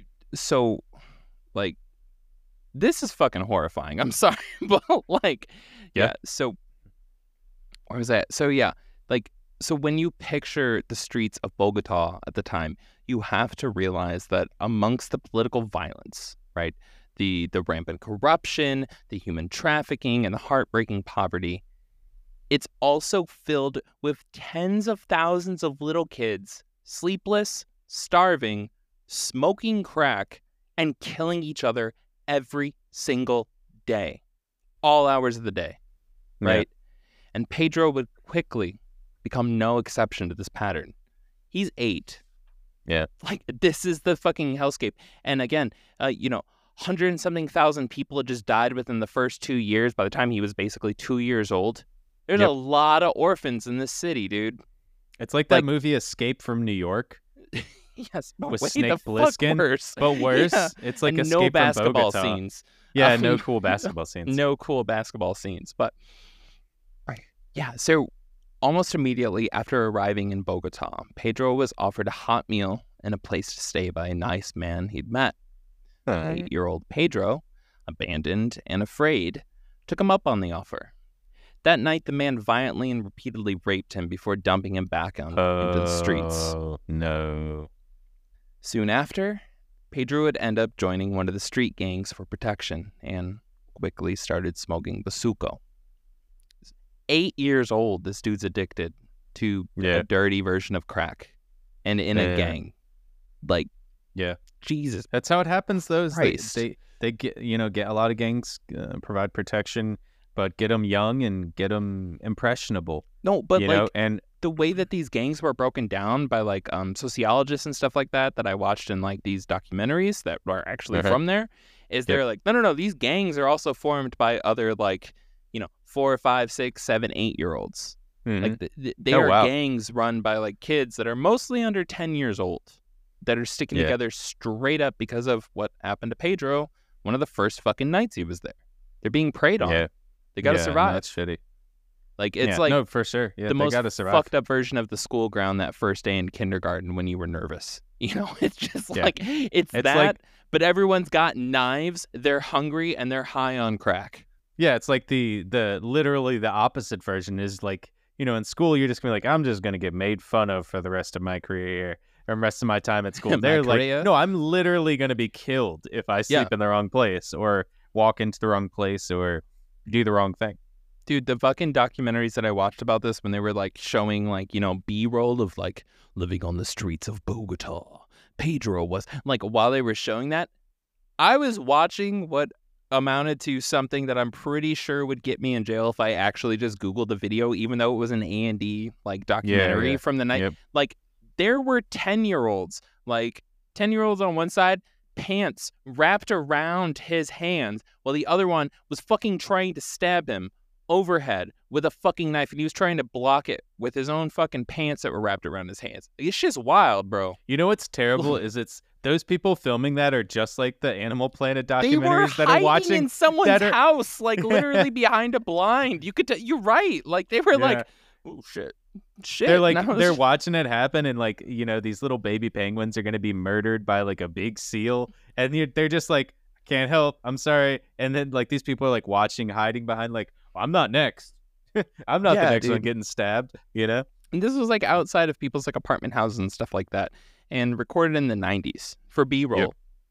Speaker 1: So, like, this is fucking horrifying. I'm sorry, but like, yeah. So, where was that? So yeah, like, so when you picture the streets of Bogota at the time, you have to realize that amongst the political violence, right, the rampant corruption, the human trafficking, and the heartbreaking poverty, It's also filled with tens of thousands of little kids, sleepless, starving, smoking crack, and killing each other every single day, all hours of the day, right? And Pedro would quickly become no exception to this pattern. He's 8.
Speaker 5: Yeah.
Speaker 1: Like, this is the fucking hellscape. And again, 100 and something thousand people had just died within the first 2 years by the time he was basically 2 years old. There's a lot of orphans in this city, dude.
Speaker 5: It's like that movie Escape from New York.
Speaker 1: Yes, but
Speaker 5: with
Speaker 1: way
Speaker 5: Snake
Speaker 1: the
Speaker 5: Plissken,
Speaker 1: fuck worse.
Speaker 5: but worse.
Speaker 1: Yeah.
Speaker 5: It's like
Speaker 1: And
Speaker 5: Escape
Speaker 1: no basketball
Speaker 5: from Bogota.
Speaker 1: scenes.
Speaker 5: Yeah, no cool basketball scenes.
Speaker 1: No cool basketball scenes. But yeah, so almost immediately after arriving in Bogota, Pedro was offered a hot meal and a place to stay by a nice man he'd met. 8-year-old Pedro, abandoned and afraid, took him up on the offer. That night, the man violently and repeatedly raped him before dumping him back out into the streets.
Speaker 5: Oh, no.
Speaker 1: Soon after, Pedro would end up joining one of the street gangs for protection and quickly started smoking bazuco. 8 years old, this dude's addicted to a dirty version of crack and in a gang. Like, Jesus.
Speaker 5: That's how it happens, though.
Speaker 1: Christ.
Speaker 5: They get, get a lot of gangs provide protection, but get them young and get them impressionable.
Speaker 1: No, but
Speaker 5: and
Speaker 1: the way that these gangs were broken down by like sociologists and stuff like that I watched in like these documentaries that were actually from there is they're like, no, these gangs are also formed by other like, 4, 5, 6, 7, 8-year-olds. Like they are gangs run by like kids that are mostly under 10 years old that are sticking together straight up because of what happened to Pedro one of the first fucking nights he was there. They're being preyed on.
Speaker 5: Yeah.
Speaker 1: They got to survive.
Speaker 5: No, that's shitty.
Speaker 1: Like, it's like...
Speaker 5: No, for sure. Yeah,
Speaker 1: the most
Speaker 5: gotta survive.
Speaker 1: fucked up version of the school ground that first day in kindergarten when you were nervous. It's just like, it's that,
Speaker 5: like,
Speaker 1: but everyone's got knives, they're hungry, and they're high on crack.
Speaker 5: Yeah, it's like the literally the opposite version is like, in school, you're just going to be like, I'm just going to get made fun of for the rest of my career or the rest of my time at school. They're like, no, I'm literally going to be killed if I sleep in the wrong place or walk into the wrong place or do the wrong thing.
Speaker 1: Dude, the fucking documentaries that I watched about this when they were like showing like, B-roll of like living on the streets of Bogota, Pedro was like, while they were showing that, I was watching what amounted to something that I'm pretty sure would get me in jail if I actually just Googled the video, even though it was an A&D like documentary from the night. Like, there were 10-year-olds, like 10-year-olds on one side, pants wrapped around his hands, while the other one was fucking trying to stab him overhead with a fucking knife, and he was trying to block it with his own fucking pants that were wrapped around his hands. It's just wild, bro.
Speaker 5: You know what's terrible is it's those people filming that are just like the Animal Planet documentaries
Speaker 1: they were
Speaker 5: that are watching
Speaker 1: in someone's house, like literally behind a blind. You could you're right. Like they were like, oh shit.
Speaker 5: They're like they're watching it happen, and like these little baby penguins are gonna be murdered by like a big seal, and they're just like, can't help, I'm sorry. And then like these people are like watching, hiding behind like, I'm not next. I'm not the next one getting stabbed, And
Speaker 1: this was like outside of people's like apartment houses and stuff like that, and recorded in the 90s for B-roll.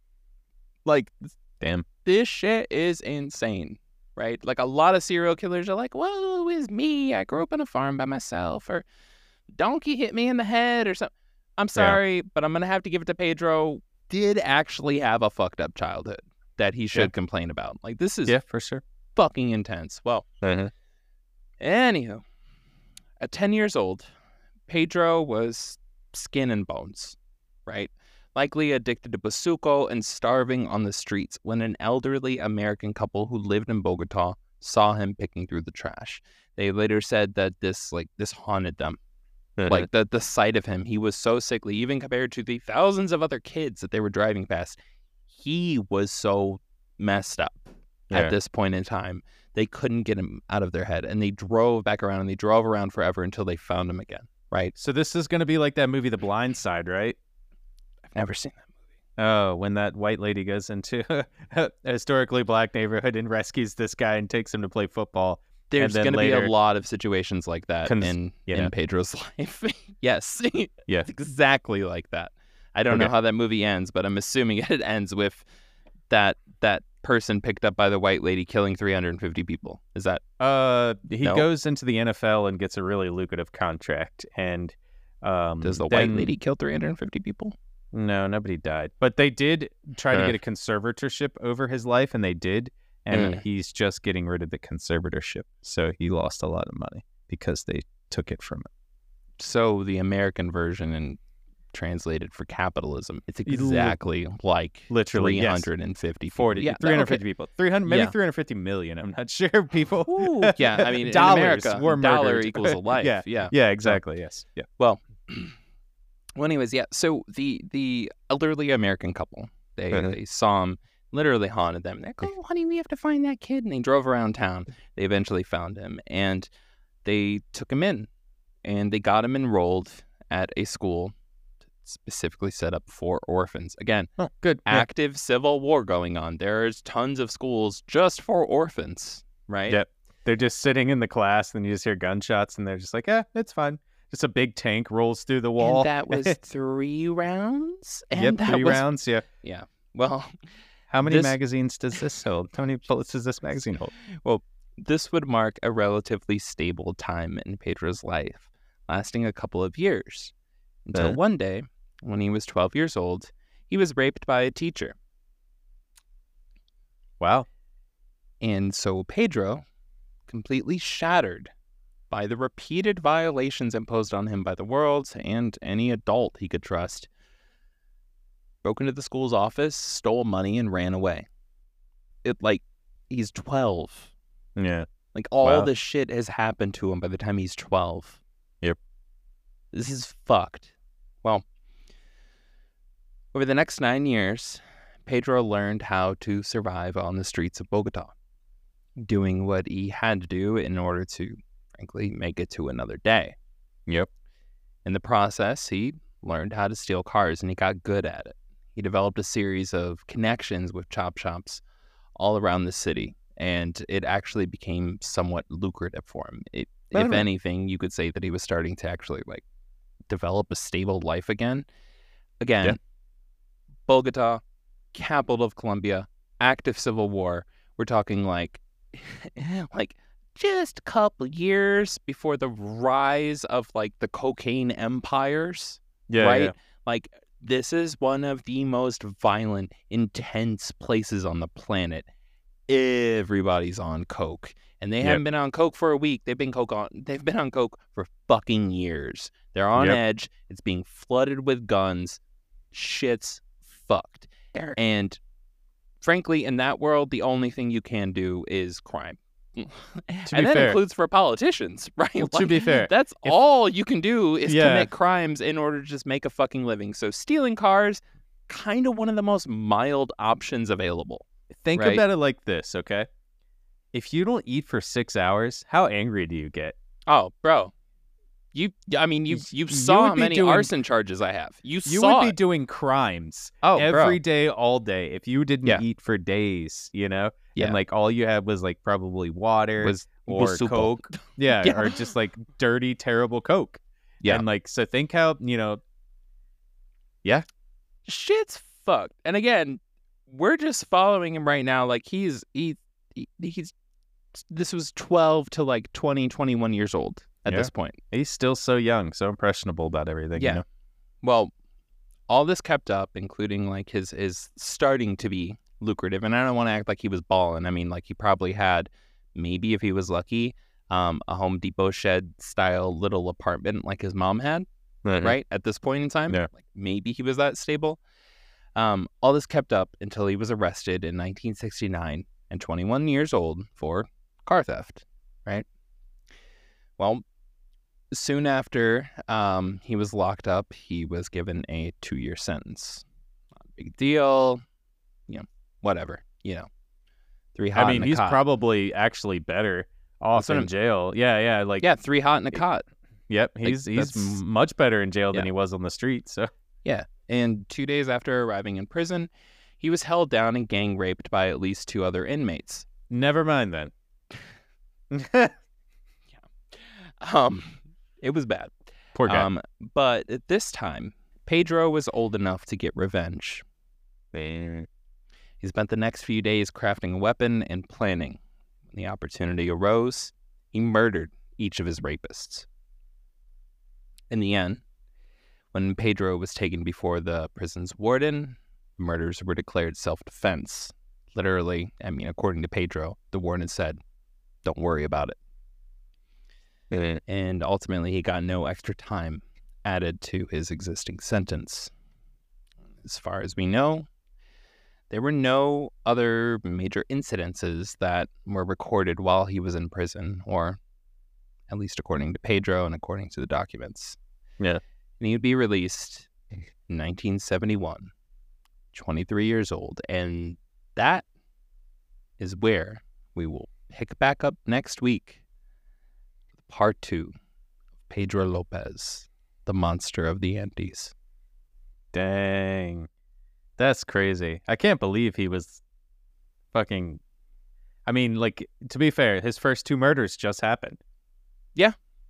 Speaker 1: Like,
Speaker 5: damn,
Speaker 1: this shit is insane, right? Like a lot of serial killers are like, whoa, it's me. I grew up on a farm by myself, or donkey hit me in the head or something. I'm sorry, but I'm going to have to give it to Pedro. Did actually have a fucked up childhood that he should complain about. Like, this is
Speaker 5: for sure
Speaker 1: fucking intense. Well, anywho, at 10 years old, Pedro was skin and bones, right? Likely addicted to bazuco and starving on the streets when an elderly American couple who lived in Bogota saw him picking through the trash. They later said that this haunted them. Like the sight of him, he was so sickly, even compared to the thousands of other kids that they were driving past. He was so messed up at this point in time. They couldn't get him out of their head, and they drove back around, and they drove around forever until they found him again, right?
Speaker 5: So this is going to be like that movie The Blind Side, right?
Speaker 1: I've never seen that movie.
Speaker 5: Oh, when that white lady goes into a historically black neighborhood and rescues this guy and takes him to play football.
Speaker 1: There's going to be a lot of situations like that in Pedro's life. Yes. It's exactly like that. I don't know how that movie ends, but I'm assuming it ends with that person picked up by the white lady killing 350 people. Is that?
Speaker 5: He
Speaker 1: No.
Speaker 5: goes into the NFL and gets a really lucrative contract. And
Speaker 1: Does the
Speaker 5: then-
Speaker 1: white lady kill 350 people?
Speaker 5: No, nobody died. But they did try to get a conservatorship over his life, and they did. And he's just getting rid of the conservatorship. So he lost a lot of money because they took it from him.
Speaker 1: So the American version and translated for capitalism, it's exactly like
Speaker 5: Literally, yes.
Speaker 1: 350 people.
Speaker 5: 40,
Speaker 1: Yeah,
Speaker 5: 350
Speaker 1: okay.
Speaker 5: people. 300, maybe
Speaker 1: Yeah.
Speaker 5: 350 million. I'm not sure, people.
Speaker 1: Ooh, yeah, I mean,
Speaker 5: Dollars
Speaker 1: in America,
Speaker 5: were
Speaker 1: dollar
Speaker 5: murdered.
Speaker 1: equals a life.
Speaker 5: Yeah, exactly. Yes. Yeah.
Speaker 1: Well, anyways, yeah. So the elderly American couple, they saw him, literally haunted them. They're like, "Oh, honey, we have to find that kid." And they drove around town. They eventually found him, and they took him in, and they got him enrolled at a school specifically set up for orphans. Again,
Speaker 5: Good.
Speaker 1: active civil war going on. There's tons of schools just for orphans, right?
Speaker 5: Yep. They're just sitting in the class, and you just hear gunshots, and they're just like, it's fine. Just a big tank rolls through the wall.
Speaker 1: And that was 3 rounds. And
Speaker 5: Yep,
Speaker 1: that
Speaker 5: 3
Speaker 1: was,
Speaker 5: rounds. Yeah.
Speaker 1: Yeah. Well,
Speaker 5: How many
Speaker 1: This-
Speaker 5: magazines does this hold? How many bullets does this magazine hold?
Speaker 1: this would mark a relatively stable time in Pedro's life, lasting a couple of years. Until one day, when he was 12 years old, he was raped by a teacher.
Speaker 5: Wow.
Speaker 1: And so Pedro, completely shattered by the repeated violations imposed on him by the world and any adult he could trust, broke into the school's office, stole money, and ran away. He's 12.
Speaker 5: Yeah.
Speaker 1: Like, all
Speaker 5: Wow.
Speaker 1: this shit has happened to him by the time he's 12.
Speaker 5: Yep.
Speaker 1: This is fucked. Well, over the next 9 years, Pedro learned how to survive on the streets of Bogota, doing what he had to do in order to, frankly, make it to another day.
Speaker 5: Yep.
Speaker 1: In the process, he learned how to steal cars, and he got good at it. He developed a series of connections with chop shops all around the city, and it actually became somewhat lucrative for him. If anything, you could say that he was starting to actually develop a stable life again. Again, Bogota, capital of Colombia, active civil war. We're talking like just a couple years before the rise of the cocaine empires.
Speaker 5: Yeah.
Speaker 1: right?
Speaker 5: Yeah.
Speaker 1: Like, this is one of the most violent, intense places on the planet. Everybody's on coke, and they haven't been on coke for a week. They've been on coke for fucking years. They're on edge. It's being flooded with guns. Shit's fucked. And frankly, in that world, the only thing you can do is crime. And that
Speaker 5: fair.
Speaker 1: includes for politicians, right?
Speaker 5: Well, to be fair,
Speaker 1: that's all you can do is
Speaker 5: Yeah.
Speaker 1: commit crimes in order to just make a fucking living. So stealing cars, kind of one of the most mild options available.
Speaker 5: Think
Speaker 1: right?
Speaker 5: about it like this, okay? If you don't eat for 6 hours, how angry do you get?
Speaker 1: Oh, bro. You
Speaker 5: You
Speaker 1: saw
Speaker 5: would
Speaker 1: how
Speaker 5: be
Speaker 1: many
Speaker 5: doing-
Speaker 1: arson charges I have. You
Speaker 5: You
Speaker 1: saw
Speaker 5: would be
Speaker 1: it.
Speaker 5: doing crimes
Speaker 1: bro.
Speaker 5: every day, all day, if you didn't
Speaker 1: Yeah.
Speaker 5: eat for days,
Speaker 1: Yeah.
Speaker 5: And all you had was probably water
Speaker 1: was
Speaker 5: or
Speaker 1: super.
Speaker 5: Coke. Yeah,
Speaker 1: Yeah.
Speaker 5: or just dirty, terrible Coke.
Speaker 1: Yeah.
Speaker 5: And so think how,
Speaker 1: Shit's fucked. And again, we're just following him right now. He's this was 12 to 20, 21 years old at
Speaker 5: Yeah.
Speaker 1: this point.
Speaker 5: he's still so young, so impressionable about everything.
Speaker 1: Yeah. Well, all this kept up, including his starting to be lucrative. And I don't want to act like he was balling. I mean, he probably had, maybe if he was lucky, a Home Depot shed style little apartment like his mom had, right? At this point in time.
Speaker 5: Yeah.
Speaker 1: Maybe he was that stable. All this kept up until he was arrested in 1969 and 21 years old for car theft, right? Well, soon after he was locked up, he was given a 2-year sentence. Not a big deal. Whatever. 3 hot
Speaker 5: I mean,
Speaker 1: in a
Speaker 5: he's
Speaker 1: cot.
Speaker 5: probably actually better off
Speaker 1: That's what
Speaker 5: in
Speaker 1: I'm-
Speaker 5: jail. Yeah.
Speaker 1: Yeah, 3 hot in a cot.
Speaker 5: Yep.
Speaker 1: Like,
Speaker 5: He's
Speaker 1: that's-
Speaker 5: much better in jail than
Speaker 1: Yeah.
Speaker 5: he was on the street. So
Speaker 1: Yeah. And 2 days after arriving in prison, he was held down and gang raped by at least 2 other inmates.
Speaker 5: never mind then.
Speaker 1: It was bad.
Speaker 5: Poor guy.
Speaker 1: But at this time, Pedro was old enough to get revenge. He's He spent the next few days crafting a weapon and planning. When the opportunity arose, he murdered each of his rapists. In the end, when Pedro was taken before the prison's warden, murders were declared self-defense. Literally, according to Pedro, the warden said, "Don't worry about it." And ultimately, he got no extra time added to his existing sentence. As far as we know, there were no other major incidences that were recorded while he was in prison, or at least according to Pedro and according to the documents.
Speaker 5: Yeah.
Speaker 1: And he would be released in 1971, 23 years old. And that is where we will pick back up next week with part 2 of Pedro Lopez, the monster of the Andes.
Speaker 5: Dang. That's crazy. I can't believe he was fucking... to be fair, his first 2 murders just happened.
Speaker 1: Yeah.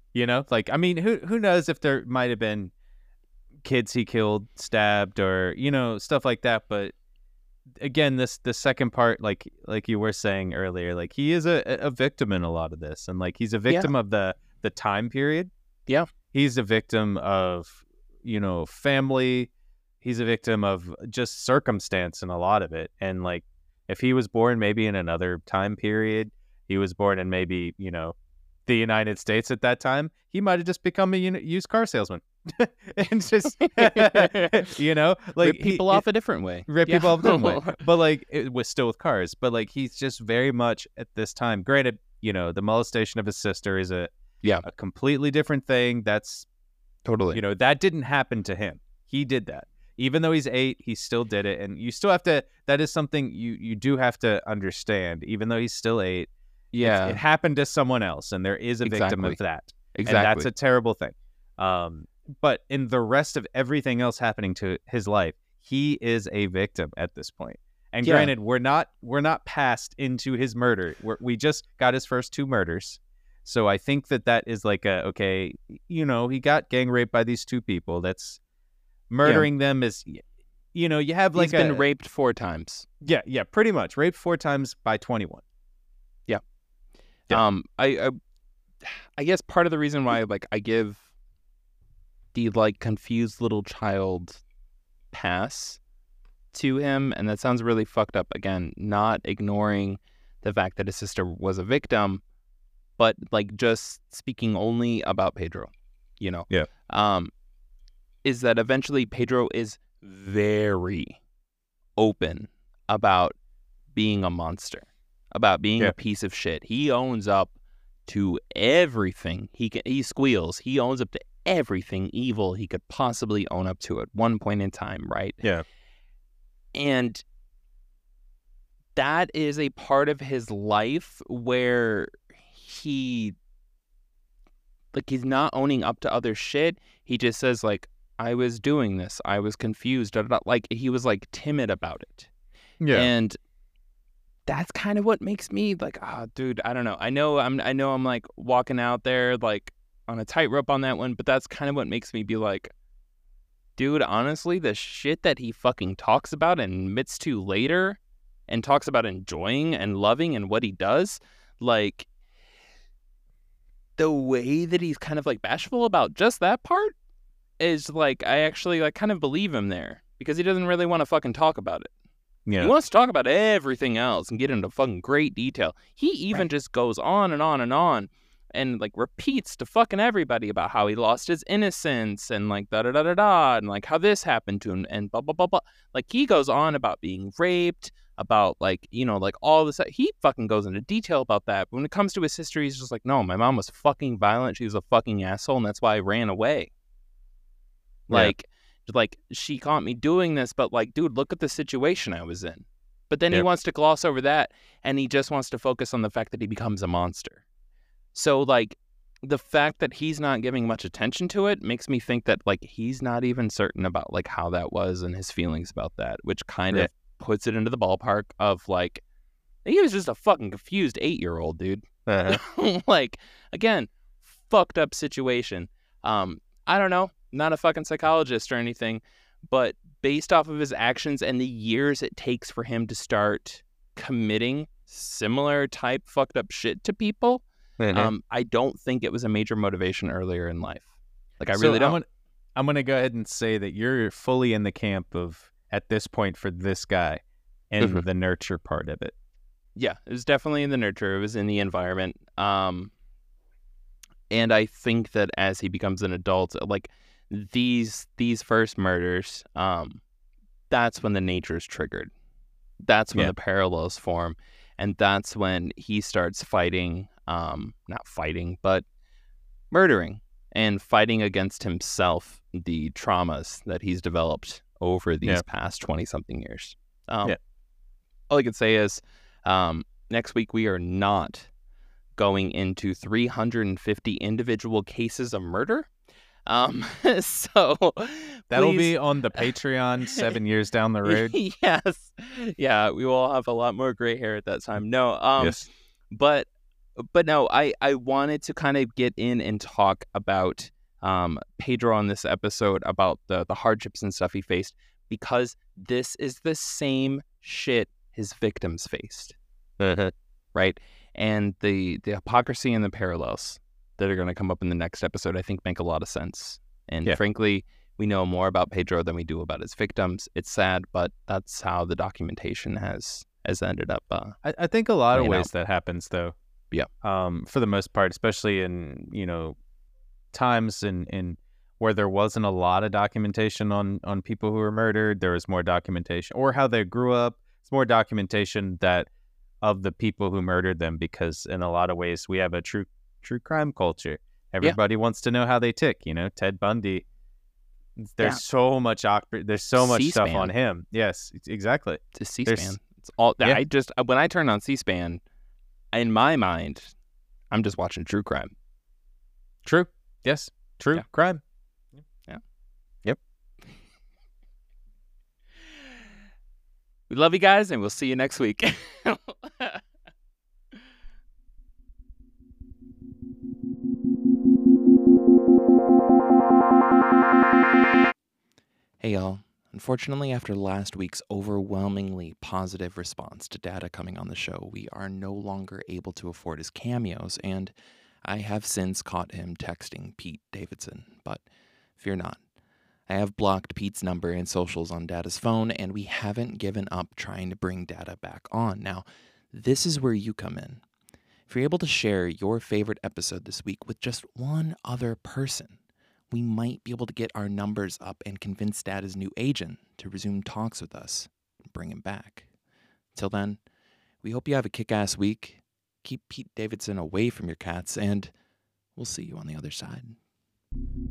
Speaker 5: Who knows if there might have been kids he killed, stabbed, or, stuff like that. But again, the second part, like you were saying earlier, like he is a victim in a lot of this. And like he's a victim of the time period.
Speaker 1: Yeah.
Speaker 5: He's a victim of, family. He's a victim of just circumstance in a lot of it. And like, if he was born maybe in another time period, he was born in maybe, the United States at that time, he might have just become a used car salesman. And just,
Speaker 1: rip people off a different way.
Speaker 5: Rip people off a different way. But like, it was still with cars. But like, he's just very much at this time. Granted, the molestation of his sister is a completely different thing. That's
Speaker 1: totally,
Speaker 5: that didn't happen to him. He did that. Even though he's 8, he still did it. And you still have to, that is something you do have to understand. Even though he's still 8, it happened to someone else. And there is a victim of that.
Speaker 1: Exactly.
Speaker 5: And that's a terrible thing. But in the rest of everything else happening to his life, he is a victim at this point. And granted, we're not passed into his murder. We just got his first 2 murders. So I think that is like he got gang raped by these 2 people. That's murdering them is, you have like
Speaker 1: he's been raped 4 times.
Speaker 5: Yeah, pretty much raped 4 times by 21.
Speaker 1: Yeah. I guess part of the reason why I give the confused little child pass to him, and that sounds really fucked up, again, not ignoring the fact that his sister was a victim, but just speaking only about Pedro, is that eventually Pedro is very open about being a monster, about being a piece of shit. He owns up to everything. He squeals. He owns up to everything evil he could possibly own up to at one point in time, right?
Speaker 5: Yeah.
Speaker 1: And that is a part of his life where he's not owning up to other shit. He just says I was doing this. I was confused. He was timid about it.
Speaker 5: Yeah.
Speaker 1: And that's kind of what makes me dude, I don't know. I know I'm walking out there on a tightrope on that one, but that's kind of what makes me be dude, honestly, the shit that he fucking talks about and admits to later and talks about enjoying and loving and what he does, the way that he's kind of bashful about just that part is I actually kind of believe him there, because he doesn't really want to fucking talk about it.
Speaker 5: Yeah.
Speaker 1: He wants to talk about everything else and get into fucking great detail. He even just goes on and on and on and repeats to fucking everybody about how he lost his innocence and da da da da da and how this happened to him and blah blah blah blah. He goes on about being raped, about all this. He fucking goes into detail about that. But when it comes to his sister, he's just no, my mom was fucking violent. She was a fucking asshole, and that's why I ran away. She caught me doing this, but dude, look at the situation I was in. But then he wants to gloss over that, and he just wants to focus on the fact that he becomes a monster. So the fact that he's not giving much attention to it makes me think that he's not even certain about how that was and his feelings about that, which kind of puts it into the ballpark of he was just a fucking confused 8-year-old dude. Again, fucked up situation. I don't know. Not a fucking psychologist or anything, but based off of his actions and the years it takes for him to start committing similar type fucked up shit to people, I don't think it was a major motivation earlier in life. Like, I really don't.
Speaker 5: I'm going to go ahead and say that you're fully in the camp of, at this point, for this guy and the nurture part of it.
Speaker 1: Yeah, it was definitely in the nurture. It was in the environment. And I think that as he becomes an adult, like these first murders, that's when the nature is triggered. That's when the parallels form. And that's when he starts fighting, not fighting, but murdering and fighting against himself, the traumas that he's developed over these past 20-something years. All I can say is next week we are not going into 350 individual cases of murder. So
Speaker 5: that'll
Speaker 1: please,
Speaker 5: be on the Patreon 7 years down the road.
Speaker 1: Yes. Yeah, we will have a lot more gray hair at that time. No,
Speaker 5: yes.
Speaker 1: But no, I wanted to kind of get in and talk about Pedro on this episode, about the hardships and stuff he faced, because this is the same shit his victims faced. Right? And the hypocrisy and the parallels that are going to come up in the next episode, I think, make a lot of sense. And frankly, we know more about Pedro than we do about his victims. It's sad, but that's how the documentation has ended up.
Speaker 5: I think a lot of ways that happens, though.
Speaker 1: Yeah.
Speaker 5: For the most part, especially in, times in where there wasn't a lot of documentation on people who were murdered. There was more documentation, or how they grew up. It's more documentation that of the people who murdered them, because in a lot of ways we have a true crime culture. Everybody wants to know how they tick. Ted Bundy. There's so much there's so much
Speaker 1: C-SPAN.
Speaker 5: stuff on him. Yes, exactly.
Speaker 1: To C-SPAN. It's all. I just, when I turn on C-SPAN, in my mind, I'm just watching true crime.
Speaker 5: True. Yes. True crime.
Speaker 1: Yeah.
Speaker 5: Yep.
Speaker 1: We love you guys, and we'll see you next week. Hey y'all, unfortunately after last week's overwhelmingly positive response to Data coming on the show, we are no longer able to afford his cameos, and I have since caught him texting Pete Davidson, but fear not. I have blocked Pete's number and socials on Data's phone, and we haven't given up trying to bring Data back on. Now, this is where you come in. If you're able to share your favorite episode this week with just one other person, we might be able to get our numbers up and convince Data's new agent to resume talks with us and bring him back. Till then, we hope you have a kick-ass week. Keep Pete Davidson away from your cats, and we'll see you on the other side.